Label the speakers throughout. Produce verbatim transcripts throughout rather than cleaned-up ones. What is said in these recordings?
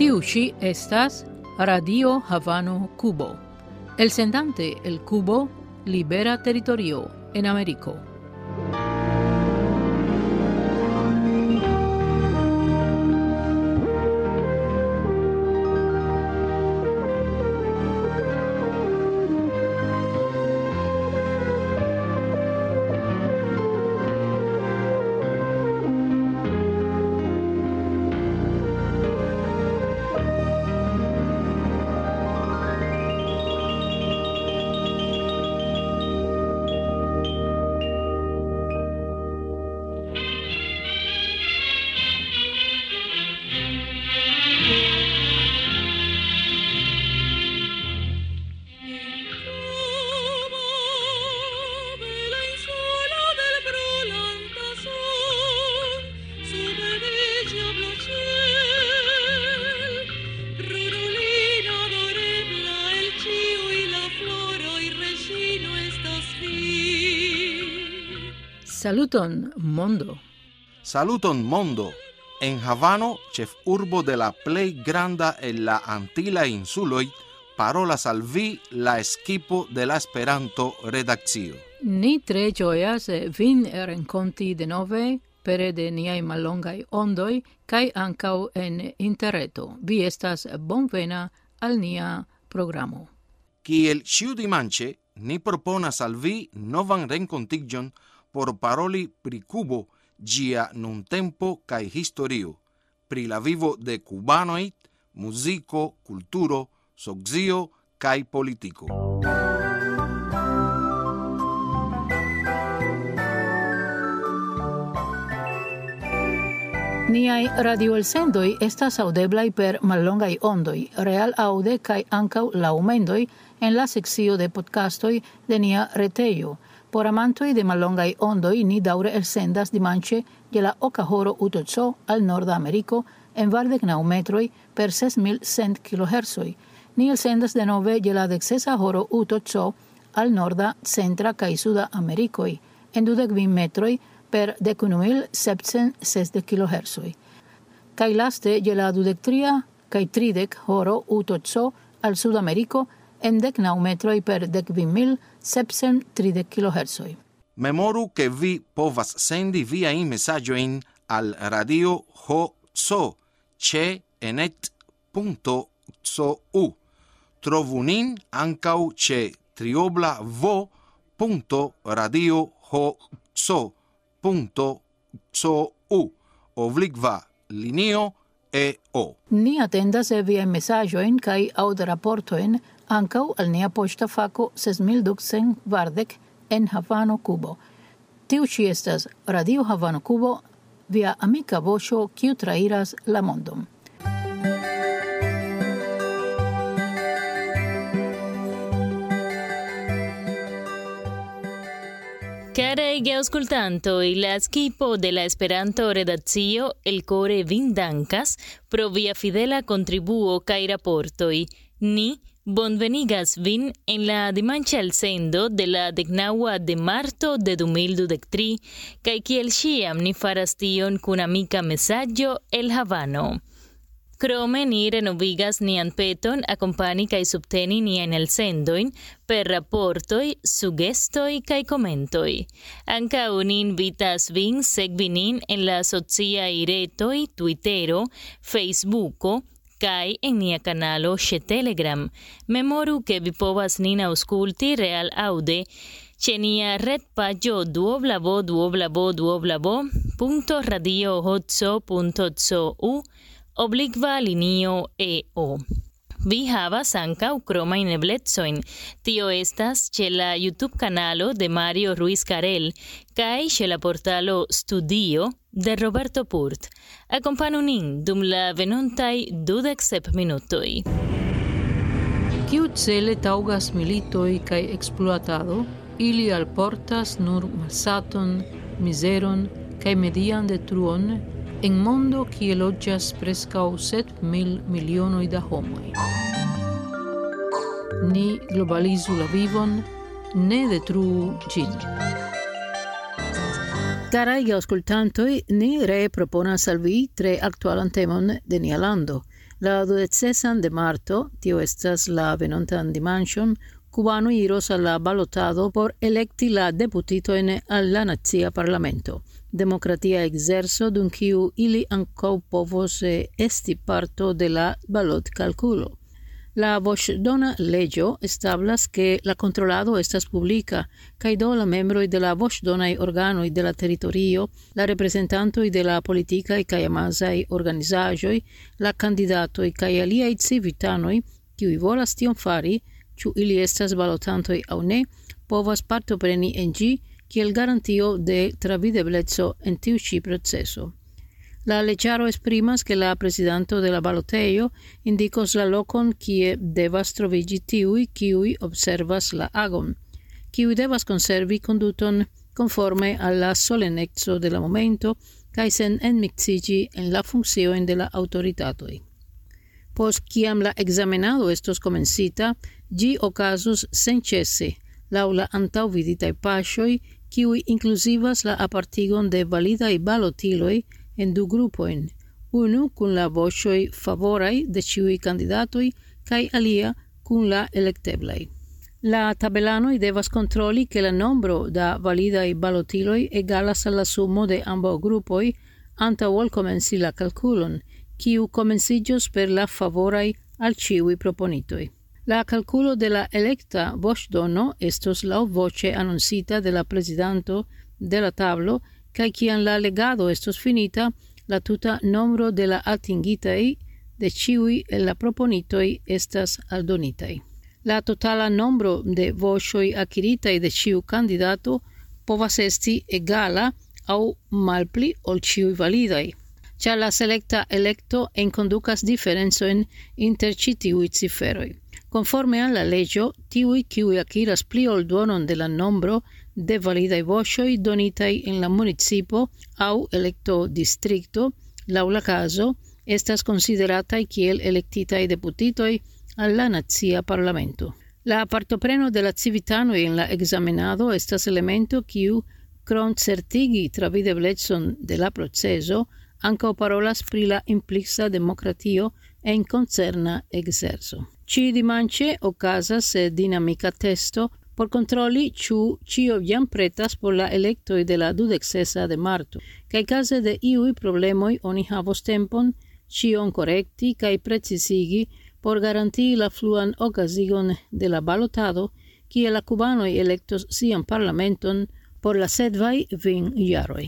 Speaker 1: Tiu ci estas Radio Havano Cubo. El sendante el Cubo libera territorio en Américo. Saluton, mondo.
Speaker 2: Saluton, mondo. En Havano, ĉefurbo de la plej granda en la Antila insuloj, parolas al vi la eskipo de la Esperanto-redakcio.
Speaker 1: Ni tre ĝojas vin renkonti denove pere de niaj mallongaj ondoj kaj ankaŭ en interreto. Vi estas bonvena al nia programo.
Speaker 2: Kiel ĉiudimanĉe, ni proponas al vi novan renkontiĝon por paroli pri Cubo, ĝia nuntempo kaj historio, pri la vivo de kubanoj, muziko, kulturo, socio kaj politiko.
Speaker 1: Niaj radioelsendoj estas aŭdeblaj per mallongaj ondoj, real aŭde kaj ankaŭ laŭmendoj en la sekcio de podcastoj de nia retejo. Por amantoj de mallongaj ondoj ni daŭre elsendas dimanĉe je la oka horo UTC al Norda Ameriko en kvardek naŭ metroj per ses mil cent kilohertzoj. Ni elsendas denove je la deksesa horo UTC al Norda, Centra kaj Suda Amerikoj en dudek kvin metroj per dekunu mil sepcent sesdek kilohertzoj. Kaj laste je la dudektria kaj tridek horo UTC al Sudameriko en dek naŭ metroj per dekkvin mil sepcent tridek kilohertzoj.
Speaker 2: Memoru ke vi povas sendi viajn mesaĝojn al Radio H C ĉe enet punto c u. Trovu nin ankaŭ ĉe triobla v punto radio h c punto c u oblikva linio e o.
Speaker 1: Ni atendas viajn mesaĝojn kaj aŭdraportojn ankaŭ al nia poŝta fako ses mil ducent kvardek en Havano, Cubo. Tiu ĉi estas Radio Havano Cubo, via amika voĉo kiu trairas la mondon.
Speaker 3: Caraj geaŭskultantoj, la skipo de la Esperanto-redakcio elkore vin dankas pro via fidela kontribuo kaj raportoj. Ni bonvenigas vin en la dimanĉa elsendo de la deknaŭa de marto de du mil dudek tri kaj kiel ĉiam ni faras tion kun amika mesaĝo el Havano. Krome ni renovigas nian peton akompani kaj subteni niajn elsendojn per raportoj, sugestoj kaj komentoj. Ankaŭ ni invitas vin sekvi nin en la sociaj retoj Twittero, Facebooko kaj en nia kanalo ĉe Telegram. Memoru ke vi povas nin aŭskulti real aŭde ĉe nia retpaĝo w w w punto radio h c punto c u oblikva linio e o. Vi havas ankaŭ kromajn eblecojn. Tio estas ĉe la YouTube-kanalo de Mario Ruiz Carel kaj ĉe la portalo Studio de Roberto Purt. Akompanu nin dum la venontaj dudek sep minutoj.
Speaker 1: Kiucele taŭgas militoj kaj ekspluatado, ili alportas nur malsaton, mizeron kaj median detruon en mondo kie loĝas preskaŭ sep mil milionoj da homoj. Ni globalizu la vivon, ne detruu ĝin. Caraj geaŭskultantoj, ni ree proponas al vi tre aktualan temon de nia lando. La dudecesan de marto, tio estas la venontan dimanĉon, cubano iros al la balotado por electi la deputitojn al la nacia parlamento. Demokratia exerso dum kiu ili ankaŭ povos esti parto de la balotkalkulo. La voĉdona leĝo establas ke la kontrolado estas publika, kaj do la membroj de la voĉdonaj organoj de la teritorio, la reprezentantoj de la politikaj kaj amazaj organizaĵoj, la kandidatoj kaj aliaj civitanoj, kiuj volas tion fari, ĉu ili estas balotantoj aŭ ne, povas partopreni en ĝi kiel garantio de travidebleco en tiu ĉi proceso. La leĝaro esprimas ke la prezidanto de la balotejo indikos la lokon kie devas troviĝi tiuj, kiuj observas la agon, kiuj devas konservi konduton konforme al la soleneco de la momento kaj sen enmiksiĝi en la funkciojn de la aŭtoritatoj. Post kiam la ekzamenado estos komencita, ĝi okazos senĉese laŭ la antaŭviditaj paŝoj, kiuj inkluzivas la apartigon de validaj balotiloj en du grupojn, unu kun la voĉoj favoraj de ĉiuj kandidatoj kaj alia kun la elekteblaj. La tabelanoj devas kontroli ke la nombro da validaj balotiloj egalas al la sumo de ambaŭ grupoj antaŭ ol komenci la kalkulon, kiu komenciĝos per la favoraj al ĉiuj proponitoj. La kalkulo de la elekta voĉdono estos laŭvoĉe anoncita de la prezidanto de la tablo, kaj kiam la legado estos finita, la tuta nombro de la atingitaj de ĉiuj el la proponitoj estas aldonitaj. La totala nombro de voĉoj akiritaj de ĉiu kandidato povas esti egala aŭ malpli ol ĉiuj validaj, ĉar la selekta elekto enkondukas diferencojn inter ĉi tiuj ciferoj. Conforme al la leĝo, tiuj, kiuj akiras pli ol duonon de la nombro de validaj voĉoj donitaj en la municipo aŭ elektodistrikto, laŭ la kazo, estas konsiderataj kiel elektitaj deputitoj al la nacia parlamento. La partopreno de la civitanoj en la ekzamenado estas elemento kiu, krom certigi travideblecon de la proceso, ankaŭ parolas pri la implica demokratio en koncerna ekzerco. Ĉi dimanĉe okazas dinamika testo por kontroli ĉu ĉio jam pretas por la elektoj de la dudeksesa de marto, kaj kaze de iuj problemoj oni havos tempon ĉion korekti kaj precizigi por garantii la fluan okazigon de la balotado, kie la kubanoj elektos sian parlamenton por la sekvaj kvin jaroj.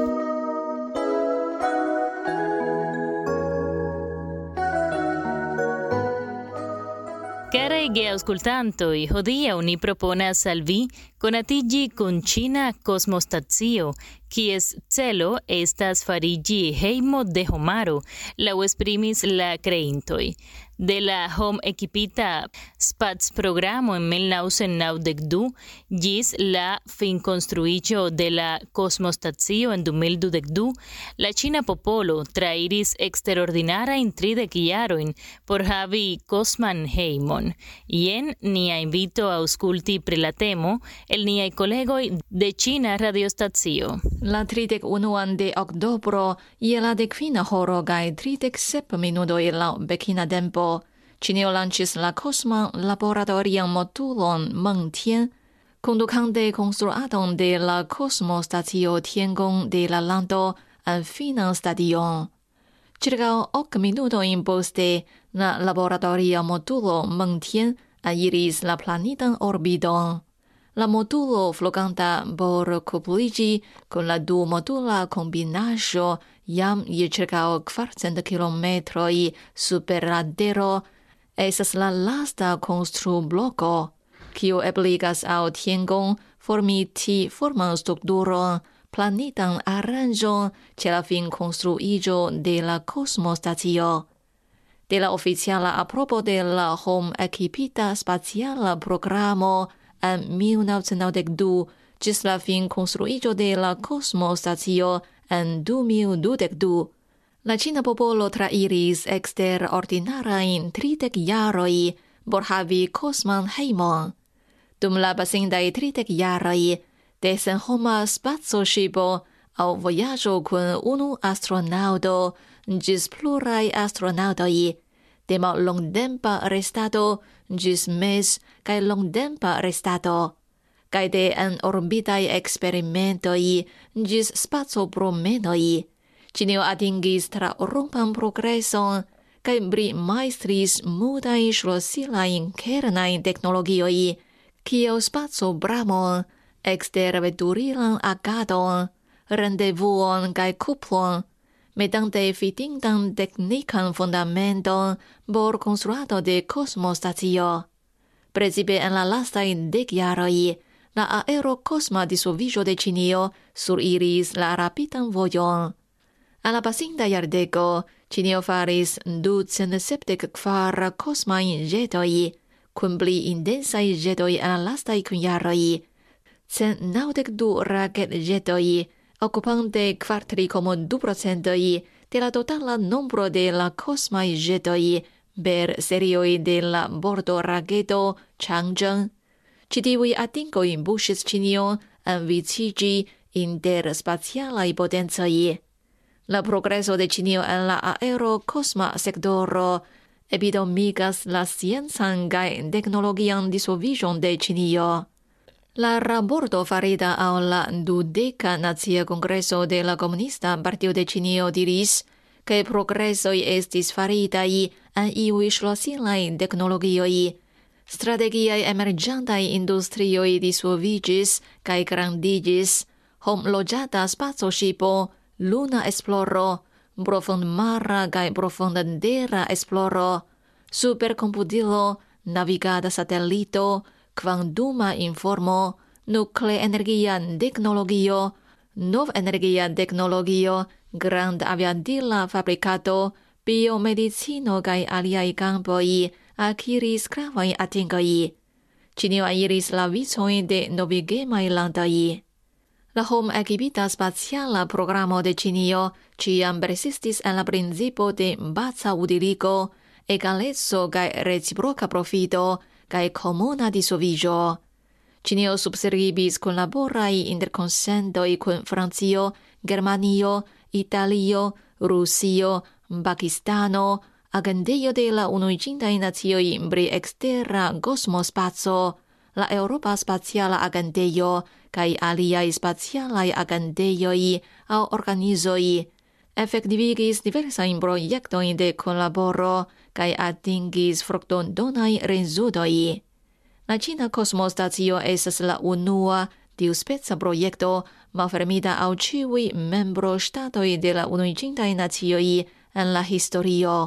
Speaker 3: Caraj geaŭskultantoj, hodiaŭ ni proponas al vi konatiĝi kun ĉina kosmostacio, kies celo estas fariĝi hejmo de homaro, laŭ esprimis la kreintoj. De la hom-ekipita spacprogramo en mil novecent naŭdek du ĝis la finkonstruiĝo de la kosmostacio en du mil dudek du, la ĉina popolo trairis eksterordinarajn tridek jarojn por havi kosman hejmon. Jen nia invito aŭskulti pri la temo el niaj kolegoj de Ĉina radiostacio.
Speaker 4: La tridek unuan de oktobro je la dekvina horo kaj tridek sep minutoj laŭ Pekina tempo, Ĉinio lanĉis la kosman laboratorian modulon Mengtian, kondukante konstruadon de la kosmostacio Tiangong de la lando al finan stadion. Ĉirkaŭ ok minutojn poste, la laboratoria modulo Mengtian aliris la planetan orbiton. La modulo fluganta por kupliĝi kun la du modula kombinaĵo jam je ĉirkaŭ kvarcent kilometroj super la tero estas la lasta konstrubloko, kiu ebligas al Tiangong formiti forman strukturon, planetan aranĝon ĉe la finkonstruiĝo de la kosmostacio. De la oficiala aprobo de la hom-ekipita spaciala programo en mil novecent naŭdek du ĝis la finkonstruiĝo de la kosmostacio en du mil dudek du, la ĉina popolo trairis eksterordinarajn tridek jaroj por havi kosman hejmon. Dum la pasintaj tridek jaroj de senhoma spacoŝipo aŭ vojaĝo kun unu astronaŭto ĝis pluraj astronaŭtoj, de mallongtempa restado gis mes kaj longtempa restado, kaj de en orbitaj eksperimentoj gis spacopromenoj. Ĉinio atingis traorupan progreson kaj brimajstris multajn ŝlosilajn kernajn teknologioj, kiel spacobramon, eksterveturilan agadon, rendevuon kaj kuplon, medante fidintan teknikan fundamenton por konstruado de kosmostacio. Precipe en la lastaj dek jaroj, la aerokosma disvolviĝo de Ĉinio suriris la rapidan vojon. Al la pasinta jardeko, Ĉinio faris ducent sepdek kvar kosmajn ĵetoj, kun pli intensaj ĵetoj en la lastaj kvin jaroj, cent naŭdek du raketĵetoj, okupante kvar tri komo du procentoj de la totala nombro de la kosmaj ĵetoj per serioj de la bordoraketo Changzheng. Ĉi tiuj atingoj puŝis Ĉinion enviciĝi interspacialaj potencoj. La progreso de Ĉinio en la aerokosma sektoro epitomigas la sciencan kaj teknologian disvolviĝon de Ĉinio. La raporto farita al la dudeka Nacia Kongreso de la Komunista Partio de Ĉinio diris, ke progresoj estis faritaj en iuj ŝlosilaj teknologioj. Strategiaj emerĝantaj industrioj disvolviĝis kaj grandiĝis, homloĝata spacoŝipo, luna esploro, profondmara kaj profondtera esploro, superkomputilo, navigada satelito, kvantuma informo, nukleenergia teknologio, novenergia teknologio, grandaviadila fabrikato, biomedicino kaj aliaj kampoj akiris gravajn atingojn. Ĉinio iris la vicojn de novigemaj landoj. La hom-ekipita spaciala programo de Ĉinio ĉiam persistis en la principo de baza utiligo, egaleco kaj reciproka profito kaj komuna disvolviĝo. Ĉinio subskribis kunlaboraj interkonsentoj kun Francio, Germanio, Italio, Rusio, Pakistano, Agentejo de la Unuiĝintaj Nacioj pri ekstera kosmospaco, la Eŭropa Spaciala Agentejo kaj aliaj spacialaj agentejoj aŭ organizoj efektivigis diversajn projektojn de kunlaboro kaj atingis fruktodonaj rezultoj. La Ĉina Kosmostacio estas la unua tiuspeca projekto malfermita al ĉiuj membroŝtatoj de la Unuiĝintaj Nacioj en la historio.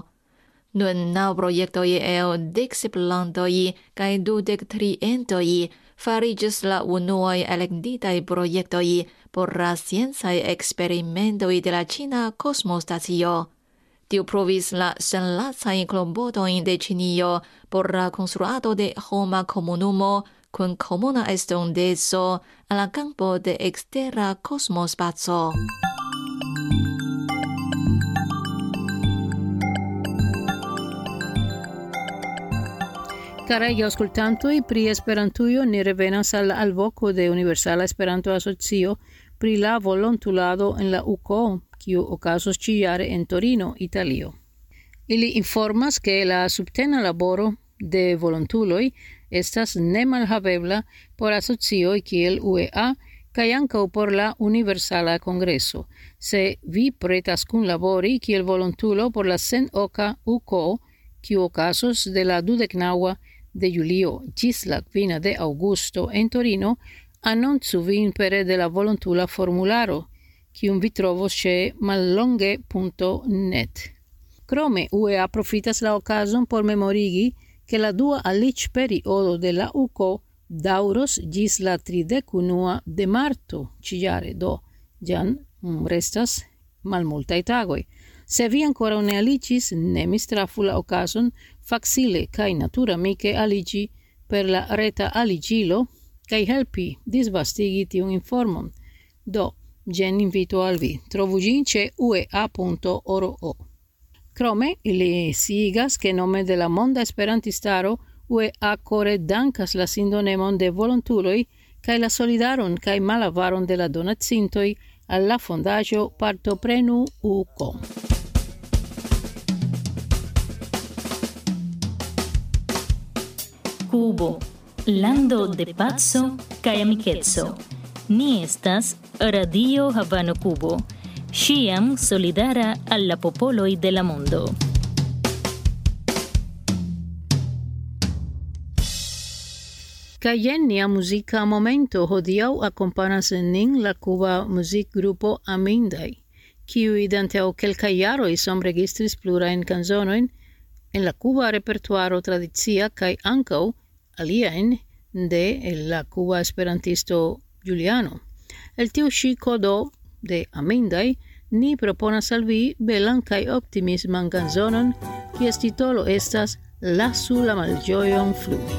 Speaker 4: Nun naŭ projektoj el dek sep landoj kaj dudek tri entoj fariĝis la unuaj elektitaj projektoj por la sciencaj eksperimentoj de la Ĉina Kosmostacio. Tiu provis la senlacajn klopodojn de Ĉinio por la konstruado de homa komunumo kun komuna estonteco en la kampo de ekstera kosmospaco.
Speaker 1: Caraj aŭskultantoj, pri Esperantujo ni revenas al la alvoko de Universala Esperanto-Asocio pri la volontulado en la U K O, kiu okazos ĉiujare en Torino, Italio. Ili informas ke la subtena laboro de volontuloj estas nemalhavebla por asocioj kiel U E A kaj ankaŭ por la Universala Kongreso. Se vi pretas kunlabori kiel volontulo por la cenoka U K O, kiu okazos de la dudeknaŭa de julio ĝis la kvina de aŭgusto en Torino, anoncu vin pere de la volontula formularo, kiun vi trovos ĉe mallonge punto net. Krome, U E A profitas la okazon por memorigi ke la dua aliĝperiodo de la U K O daŭros ĝis la tridekunua de marto ĉiujare, do jam restas malmultaj tagoj. Se vi ancora ne aliĝis, ne mistrafu la okazon facile kaj naturamike aliĝi per la reta aliĝilo kaj helpi disvastigi tiun informon. Do, ĝen invito al vi. Trovu ĝin ĉe uea punto org. Krome, ili sciigas ke nome de la monda esperantistaro U E A kore dankas la sindonemon de volontuloj kaj la solidaron kaj malavaron de la donacintoj al la fondaĵo Partoprenu U K O.
Speaker 3: Cubo, lando de pazzo kaj amikeco. Ni estas Radio Havano Cubo, ĉiam solidara al la popoloj de la mondo.
Speaker 1: Kaj jen nia muzika momento hodiaŭ akompanas nin la kuba muzikgrupo Amindaj, kiuj antaŭ kelkaj jaroj sonregistris plurajn kanzonojn en la kuba repertuaro tradicia kaj ankaŭ aliajn de la kuba esperantisto Giuliano. El tiu ĉi kodo de Amindaj ni proponas al vi belan kaj optimisman kanzonon, kies titolo estas Lasu la malĝojon flugi.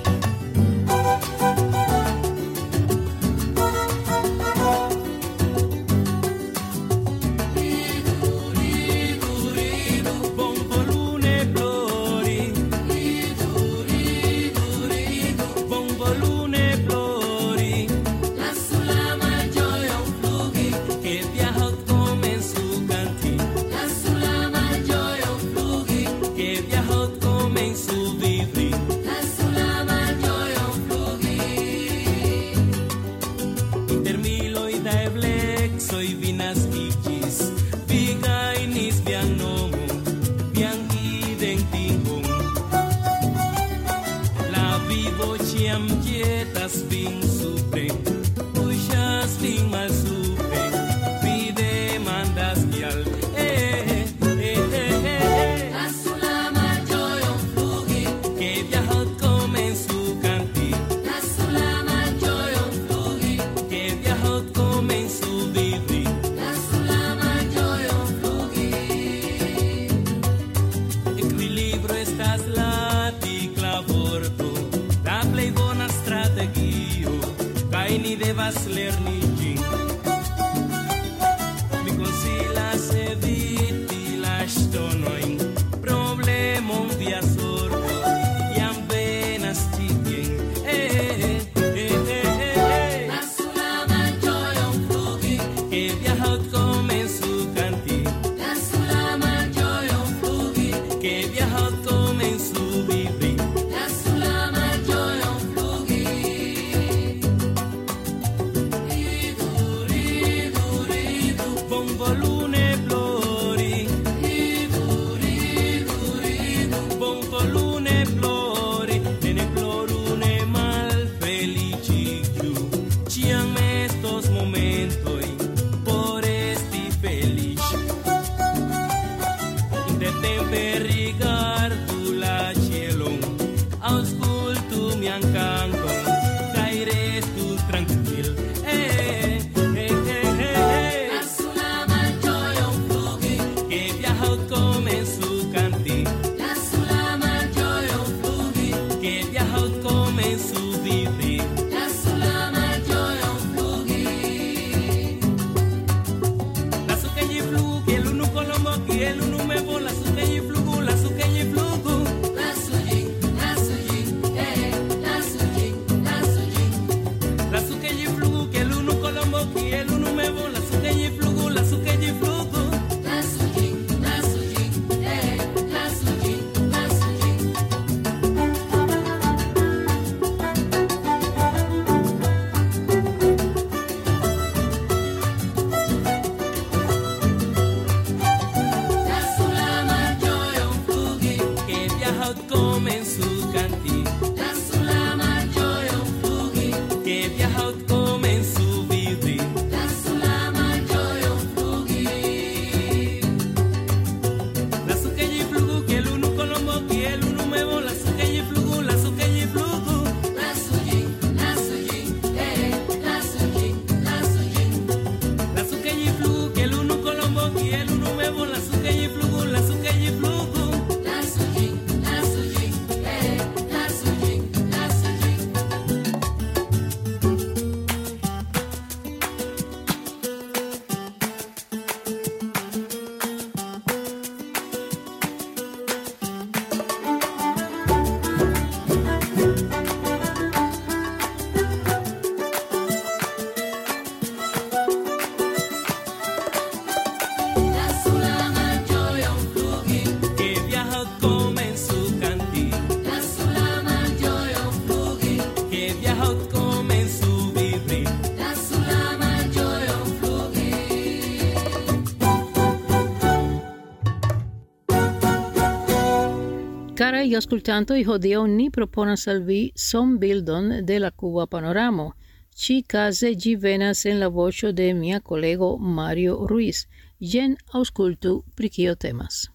Speaker 1: Carai ascoltanto, hodie ni proponas al vi som bildon de la Cuba panoramo. Ci case gi venas en la voĉo de mia kolego Mario Ruiz. Jen aŭskultu pri kio temas.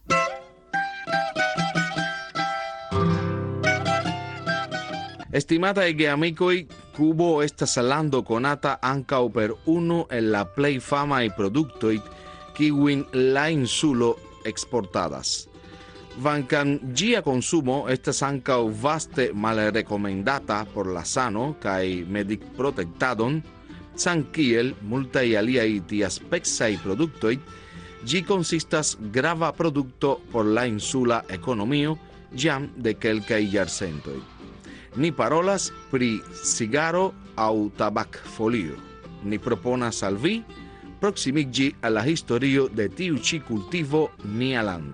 Speaker 2: Estimataj geamikoj, Cubo estas lando konata ankaŭ per unu el la plej famaj produktoj kiujn la insulo eksportadas. Kvankam ĝia konsumo estas ankaŭ vaste malrekomendata por la sano kaj medikprotektadon, samkiel multaj aliaj tiaspecaj produktoj, ĝi konsistas grava produkto por la insula ekonomio jam de kelkaj jarcentoj. Ni parolas pri cigaro aŭ tabakfolio. Ni proponas al vi proksimiĝi al la historio de tiu ĉi kultivo nialande.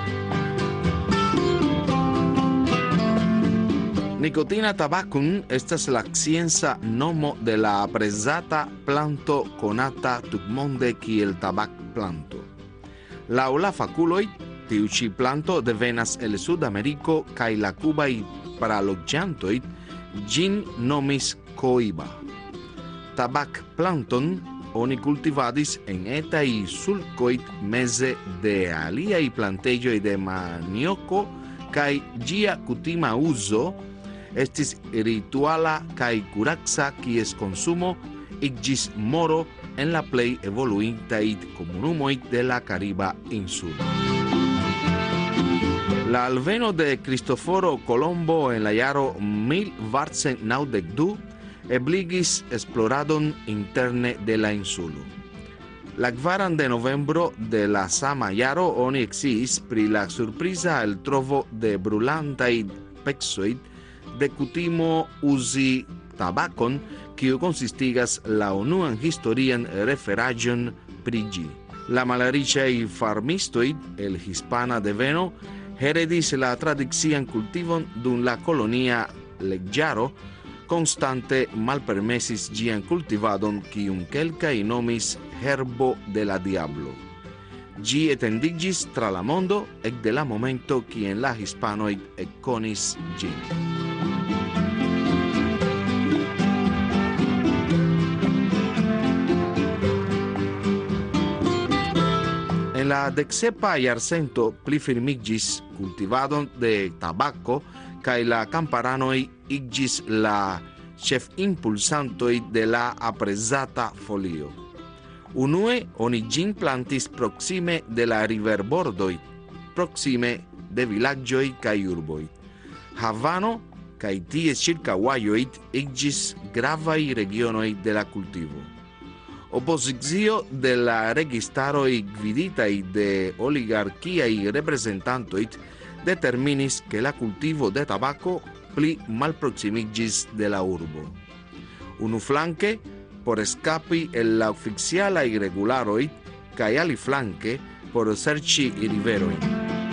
Speaker 2: Nicotina tabacum estas la scienca nomo de la aprezata planto konata tutmonde kiel tabakplanto. Laŭ la fakuloj, tiu ĉi planto devenas el Sudameriko kaj la kubaj praloĝantoj ĝin nomis coiba. Tabakplanton oni kultivadis en etaj sulkoj meze de aliaj plantejoj de manioko kaj ĝia kutima uzo estis rituala kaj kuraca, kies konsumo iĝis moro en la plej evoluintaj komunumoj de la Kariba insulo. La alveno de Cristoforo Colombo en la jaro mil kvarcent naŭdek du ebligis esploradon interne de la insulo. La kvaran de novembro de la sama jaro oni eksciis pri la surpriza eltrovo de brulantaj pecoj de kutimo uzi tabakon, kiu konsistigas la unuan historian referaĵon pri ĝi. La malriĉaj farmistoj el hispana deveno heredis la tradician kultivon dum la kolonia leĝaro, konstante malpermesis ĝian kultivadon, kiun kelkaj nomis herbo de la diablo. Ĝi etendiĝis tra la mondo ekde la momento kien la hispanoj ekkonis ĝin. En la deksepa jarcento plifirmiĝis kultivadon de tabako kaj la kamparanoj iĝis la ĉefimpulsantoj de la aprezata folio. Unue oni ĝin plantis proksime de la riverbordoj, proksime de vilaĝoj kaj urboj. Havano kaj ties ĉirkaŭajoj iĝis gravaj regionoj de la kultivo. Opozicio de la registaroj gviditaj de oligarkiaj reprezentantoj determinis ke la kultivo de tabako pli malproksimiĝis de la urbo. Unuflanke, por eskapi el la oficialaj regularoj kaj aliflanke por serĉi riverojn.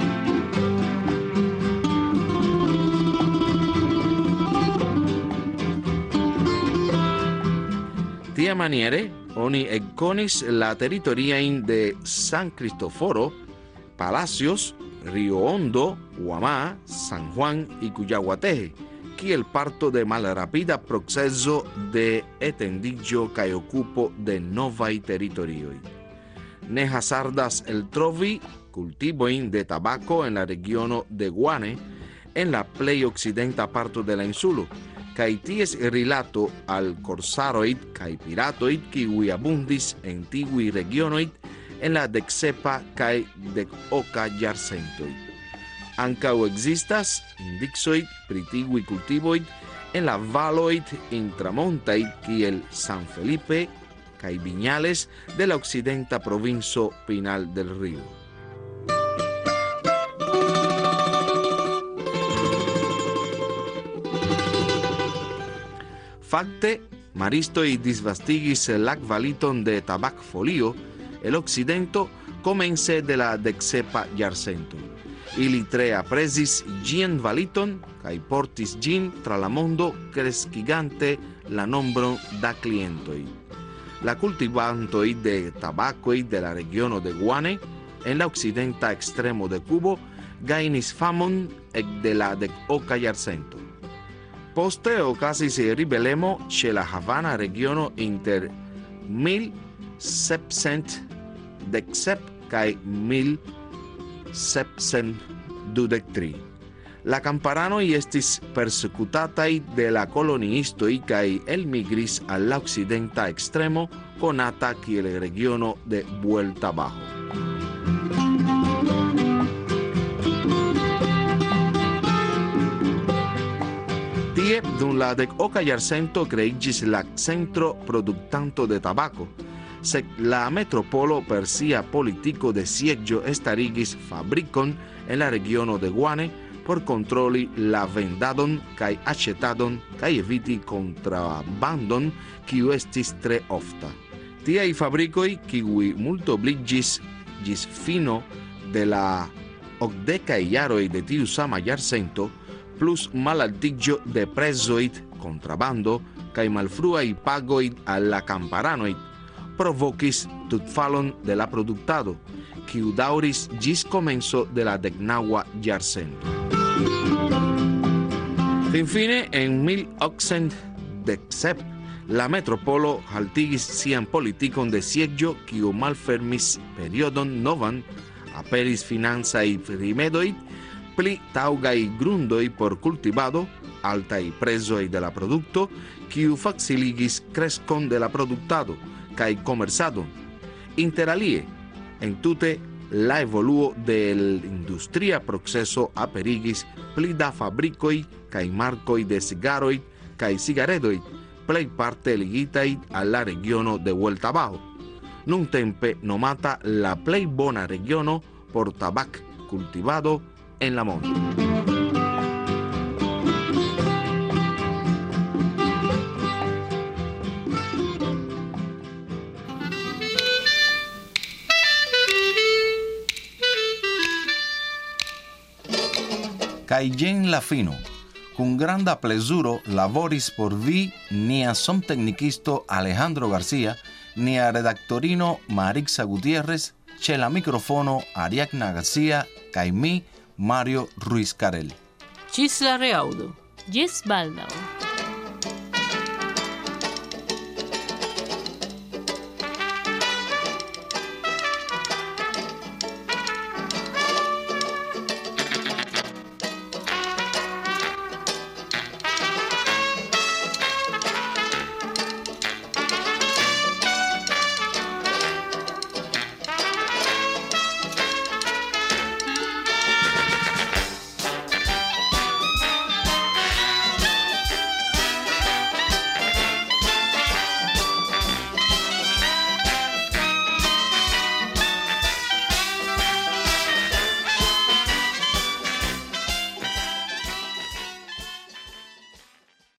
Speaker 2: Tiamaniere oni ekkonis la teritoriajn de San Cristoforo, Palacios, Rio Hondo, Guamá, San Juan y Cuyaguateje, kiel parto de malrapida proceso de etendiĝo kaj okupo de novaj teritorioj. Ne hazardas eltrovi kultivojn de tabako en la regiono de Guane, en la plej okcidenta parto de la insulo, kaj ties rilato al korsaroj kaj piratoj kiuj abundis en tiuj regionoj en la deksepa kaj dekoka jarcentoj. Ankaŭ ekzistas indicoj pri tiuj kultivoj en la valoj intramontaj kiel San Felipe kaj Viñales de la okcidenta provinco Pinal del Río. Fakte, maristoj disvastigis la kvaliton de tabakfolio el okcidento komence de la deksepa jarcento. Ili tre aprezis ĝian kvaliton kaj portis ĝin tra la mondo, kreskigante la nombron da klientoj. La kultivantoj de tabakoj de la regiono de Guane, en la okcidenta ekstremo de Kubo, gainis famon ekde la dekoka jarcento. Poste okazis ribelemo ĉe la Havana regiono inter mil sepcent dek sep kaj mil sepcent dudek tri. La kamparanoj estis persekutataj de la koloniistoj kaj elmigris al la okcidenta ekstremo konata kiel regiono de Vuelta Bajo. Tie, dum la dekoka jarcento kreiĝis la centro produktanto de tabako, sed la metropolo per sia politiko de sieĝo starigis fabrikon en la regiono de Guane por kontroli la vendadon kaj aĉetadon kaj eviti kontrabandon, kiu estis tre ofta. Tiaj fabrikoj, kiuj multobliĝis ĝis fino de la okdekaj jaroj de tiu sama jarcento, plus malaltiĝo de prezoj, kontrabando kaj malfruaj pagoj al la kamparanoj, provokis tutfalon de la produktado, kiu daŭris ĝis komenco de la deknaŭa jarcento. Finfine, en mil okcent dek sep, la metropolo haltigis sian politikon de sieĝo, kiu malfermis periodon novan, aperis financaj rimedoj, pli taŭgaj grundoj por kultivado, altaj prezoj de la produkto, kiu faciligis kreskon de la produktado kaj komercadon. Interalie, entute la evoluo de l'industria proceso aperigis pli da fabrikoj kaj markoj de cigaroj kaj cigaredoj, plejparte ligitaj al la regiono de Vuelta Bajo, nuntempe nomata la plej bona regiono por tabak kultivado en la mondo. Kaj jen la fino. Kun granda plezuro laboris por vi nia somteknikisto Alejandro Garcia, nia redaktorino Marixa Gutierrez, ĉe la mikrofono Ariadna Garcia kaj mi, Mario Ruiz Carel.
Speaker 1: Ĝis la reaŭdo.
Speaker 3: Ĝis baldaŭ.